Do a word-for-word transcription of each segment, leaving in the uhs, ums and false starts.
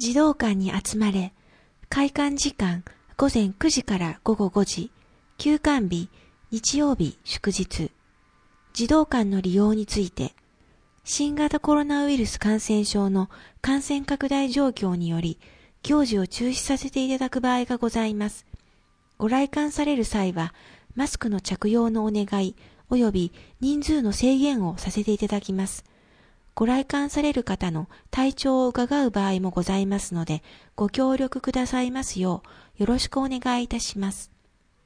児童館に集まれ。開館時間午前くじから午後ごじ。休館日日曜日祝日。児童館の利用について、新型コロナウイルス感染症の感染拡大状況により、行事を中止させていただく場合がございます。ご来館される際は、マスクの着用のお願い及び人数の制限をさせていただきます。ご来館される方の体調を伺う場合もございますので、ご協力くださいますようよろしくお願いいたします。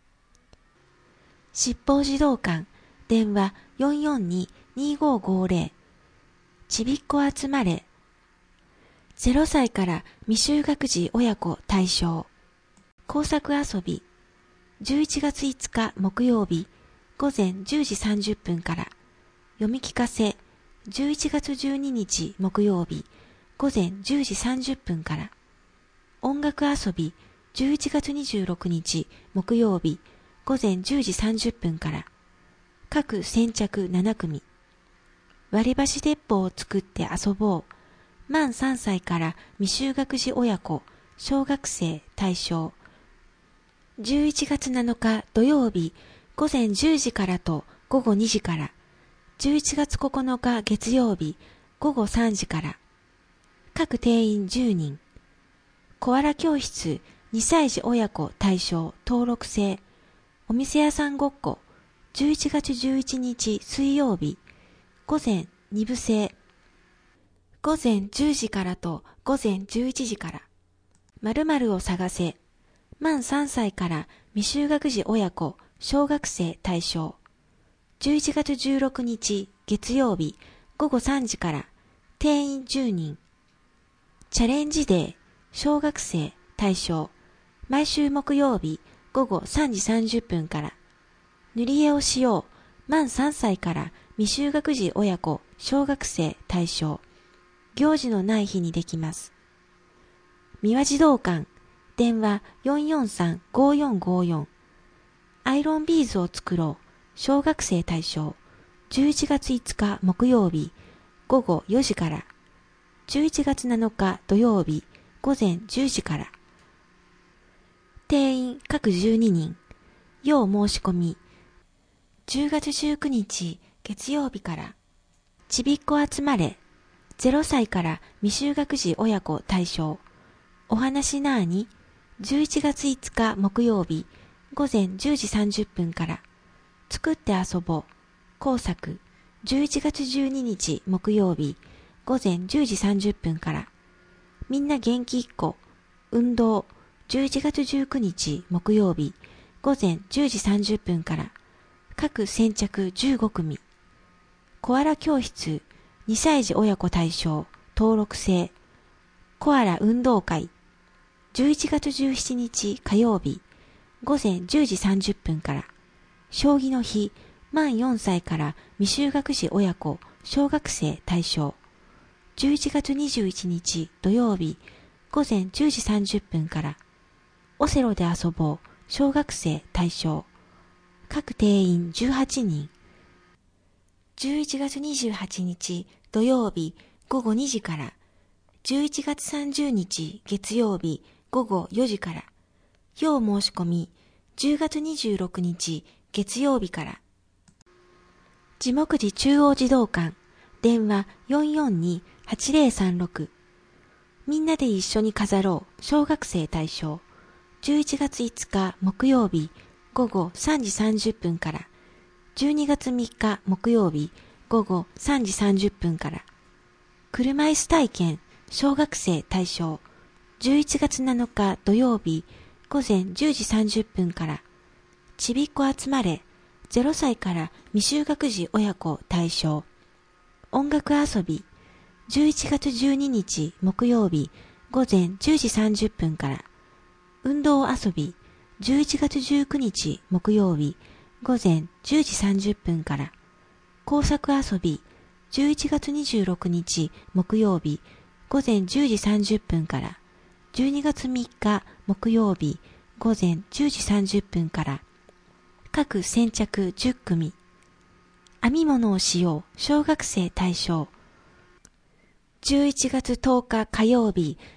七宝児童館、電話 よんよんに にーごーごーぜろ。ちびっこ集まれ。ゼロさいから未就学児親子対象。工作遊び。じゅういちがついつか木曜日、午前じゅうじさんじゅっぷんから。読み聞かせ。じゅういちがつじゅうににち木曜日、午前じゅうじさんじゅっぷんから。音楽遊び。じゅういちがつにじゅうろくにち木曜日、午前じゅうじさんじゅっぷんから。各先着ななくみ。割り箸鉄砲を作って遊ぼう。満さんさいから未就学児親子、小学生対象。じゅういちがつなのか土曜日、午前じゅうじからと午後にじから。じゅういちがつここのか月曜日、午後さんじから。各定員じゅうにん。コアラ教室にさい児親子対象登録制。お店屋さんごっこ。じゅういちがつじゅういちにち水曜日。午前にぶ制。午前じゅうじからと午前じゅういちじから。〇〇を探せ。満さんさいから未就学児親子小学生対象。じゅういちがつじゅうろくにち月曜日午後さんじから。定員じゅうにん。チャレンジデー小学生対象。毎週木曜日午後さんじさんじゅっぷんから。塗り絵をしよう。満さんさいから未就学児親子小学生対象。行事のない日にできます。三輪児童館、電話 よんよんさんごーよんごーよん。アイロンビーズを作ろう。小学生対象。じゅういちがついつか木曜日、午後よじから。じゅういちがつなのか土曜日、午前じゅうじから。定員各じゅうににん。要申し込み。じゅうがつじゅうくにち月曜日から。ちびっこ集まれ。ゼロさいから未就学児親子対象。お話なーに。じゅういちがついつか木曜日、午前じゅうじさんじゅっぷんから。作って遊ぼう。工作。じゅういちがつじゅうににち木曜日、午前じゅうじさんじゅっぷんから。みんな元気いっこ。運動。じゅういちがつじゅうくにち木曜日、午前じゅうじさんじゅっぷんから。各先着じゅうごくみ。コアラ教室にさい児親子対象登録制。コアラ運動会。じゅういちがつじゅうしちにち火曜日、午前じゅうじさんじゅっぷんから。将棋の日、満よんさいから未就学児親子小学生対象。じゅういちがつにじゅういちにち土曜日、午前じゅうじさんじゅっぷんから。オセロで遊ぼう小学生対象。各定員じゅうはちにん。じゅういちがつにじゅうはちにち土曜日午後にじから。じゅういちがつさんじゅうにち月曜日午後よじから。要申し込み。じゅうがつにじゅうろくにち月曜日から。地木寺中央児童館、電話 よんよんに はちぜろさんろく。みんなで一緒に飾ろう小学生対象。じゅういちがついつか木曜日、午後さんじさんじゅっぷんから。じゅうにがつみっか木曜日、午後さんじさんじゅっぷんから。車椅子体験小学生対象。じゅういちがつなのか土曜日、午前じゅうじさんじゅっぷんから。ちびっこ集まれ。ゼロさいから未就学児親子対象。音楽遊び。じゅういちがつじゅうににち木曜日、午前じゅうじさんじゅっぷんから。運動遊び。じゅういちがつじゅうくにち木曜日、午前じゅうじさんじゅっぷんから。工作遊び。じゅういちがつにじゅうろくにち木曜日、午前じゅうじさんじゅっぷんから。じゅうにがつみっか木曜日、午前じゅうじさんじゅっぷんから。各先着じゅっくみ。編み物をしよう小学生対象。じゅういちがつとおか火曜日、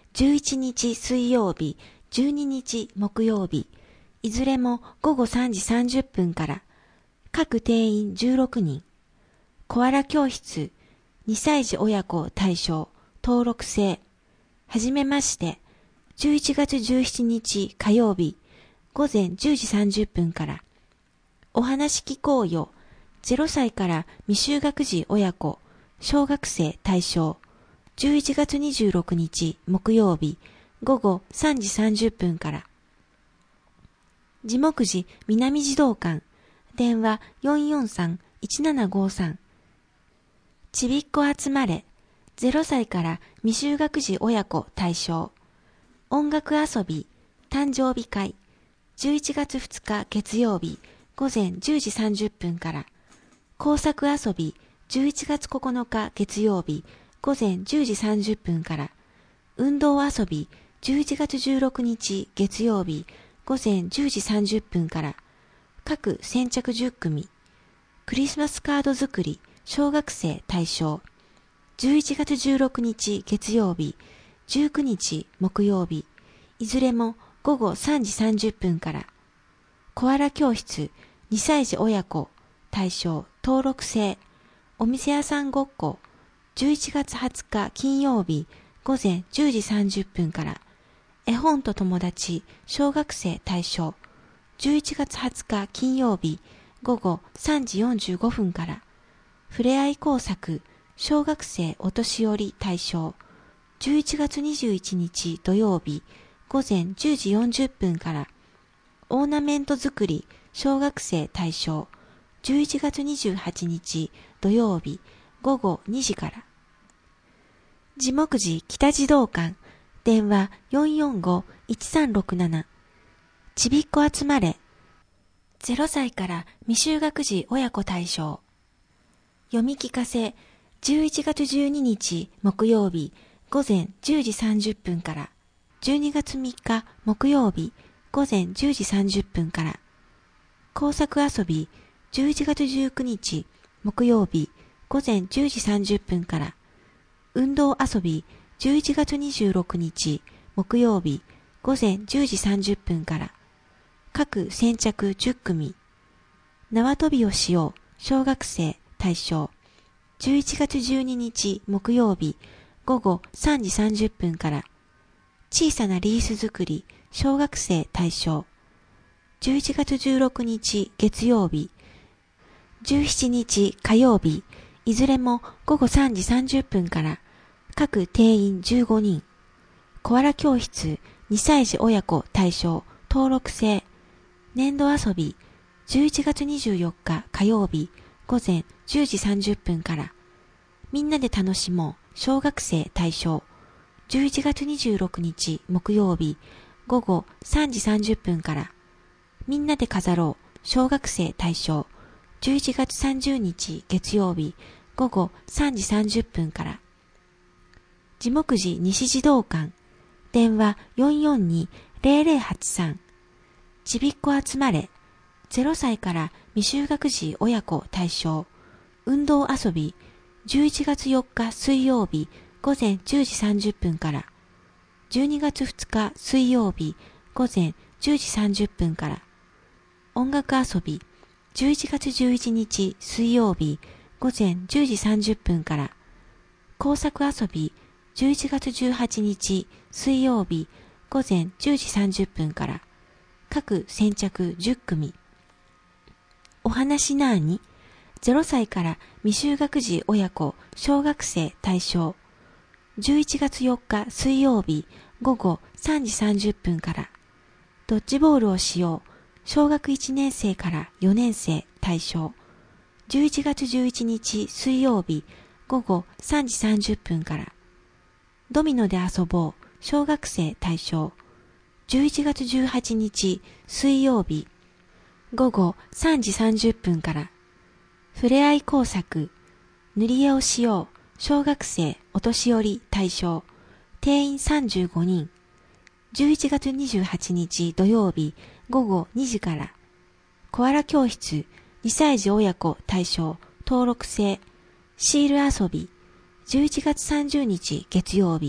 じゅういちにち水曜日、じゅうににち木曜日、いずれもごごさんじさんじゅっぷんから、各定員じゅうろくにん、コアラ教室、にさい児親子対象、登録制、はじめまして、じゅういちがつじゅうしちにち火曜日、ごぜんじゅうじさんじゅっぷんから、お話聞こうよ、ゼロさいから未就学児親子、小学生対象、じゅういちがつにじゅうろくにち木曜日、ごごさんじさんじゅっぷんから。地木寺南児童館、電話 よんよんさんいちななごさん。ちびっこ集まれ、ゼロさいから未就学児親子対象。音楽遊び、誕生日会、じゅういちがつふつか月曜日、ごぜんじゅうじさんじゅっぷんから。工作遊び、じゅういちがつここのか月曜日、ごぜんじゅうじさんじゅっぷんから。運動遊び、じゅういちがつじゅうろくにち月曜日、ごぜんじゅうじさんじゅっぷんから。各先着じゅっくみ。クリスマスカード作り、小学生対象。じゅういちがつじゅうろくにち月曜日、じゅうくにち木曜日、いずれもごごさんじさんじゅっぷんから。コアラ教室、にさい児親子、対象、登録制、お店屋さんごっこ、じゅういちがつはつか金曜日、ごぜんじゅうじさんじゅっぷんから。絵本と友達、小学生対象、じゅういちがつはつか金曜日、ごごさんじよんじゅうごふんから。ふれあい工作、小学生お年寄り対象、じゅういちがつにじゅういちにち土曜日、ごぜんじゅうじよんじゅっぷんから。オーナメント作り、小学生対象、じゅういちがつにじゅうはちにち土曜日、ごごにじから。地木寺北児童館、電話 よんよんごいちさんろくなな。ちびっこ集まれ、ゼロさいから未就学児親子対象。読み聞かせ、じゅういちがつじゅうににち木曜日、ごぜんじゅうじさんじゅっぷんから。じゅうにがつみっか木曜日、ごぜんじゅうじさんじゅっぷんから。工作遊び、じゅういちがつじゅうくにち木曜日、ごぜんじゅうじさんじゅっぷんから。運動遊び、じゅういちがつにじゅうろくにち木曜日、ごぜんじゅうじさんじゅっぷんから。各先着じゅっくみ。縄跳びをしよう、小学生対象。じゅういちがつじゅうににち木曜日、ごごさんじさんじゅっぷんから。小さなリース作り、小学生対象。じゅういちがつじゅうろくにち月曜日、じゅうしちにち火曜日、いずれもごごさんじさんじゅっぷんから。各定員じゅうごにん。コアラ教室、にさい児親子対象、登録制。粘土遊び、じゅういちがつにじゅうよっか火曜日、ごぜんじゅうじさんじゅっぷんから。みんなで楽しもう、小学生対象。じゅういちがつにじゅうろくにち木曜日、ごごさんじさんじゅっぷんから。みんなで飾ろう、小学生対象。じゅういちがつさんじゅうにち月曜日、ごごさんじさんじゅっぷんから。地木寺西児童館、電話 よんよんにぜろぜろはちさん。ちびっこ集まれ、ゼロさいから未就学児親子対象。運動遊び、じゅういちがつよっか水曜日、ごぜんじゅうじさんじゅっぷんから。じゅうにがつふつか水曜日、ごぜんじゅうじさんじゅっぷんから。音楽遊び、じゅういちがつじゅういちにち水曜日、ごぜんじゅうじさんじゅっぷんから。工作遊び、じゅういちがつじゅうはちにち水曜日、ごぜんじゅうじさんじゅっぷんから。各先着じゅっくみ。お話なーに、ゼロさいから未就学児親子小学生対象。じゅういちがつよっか水曜日、ごごさんじさんじゅっぷんから。ドッジボールをしよう、小学いちねんせいからよねんせい対象。じゅういちがつじゅういちにち水曜日、ごごさんじさんじゅっぷんから。ドミノで遊ぼう、小学生対象。じゅういちがつじゅうはちにち水曜日、ごごさんじさんじゅっぷんから。ふれあい工作、塗り絵をしよう、小学生お年寄り対象。定員さんじゅうごにん。じゅういちがつにじゅうはちにち土曜日、ごごにじから。コアラ教室、にさい児親子対象、登録制。シール遊び、じゅういちがつさんじゅうにち月曜日、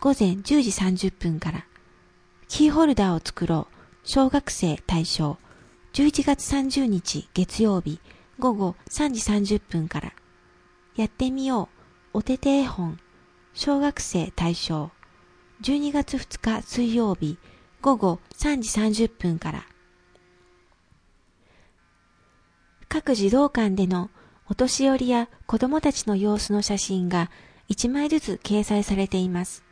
午前じゅうじさんじゅっぷんから。キーホルダーを作ろう。小学生対象。じゅういちがつさんじゅうにち月曜日午後さんじさんじゅっぷんから。やってみよう。お手手絵本。小学生対象。じゅうにがつふつか水曜日午後さんじさんじゅっぷんから。各児童館でのお年寄りや子供たちの様子の写真がいちまいずつ掲載されています。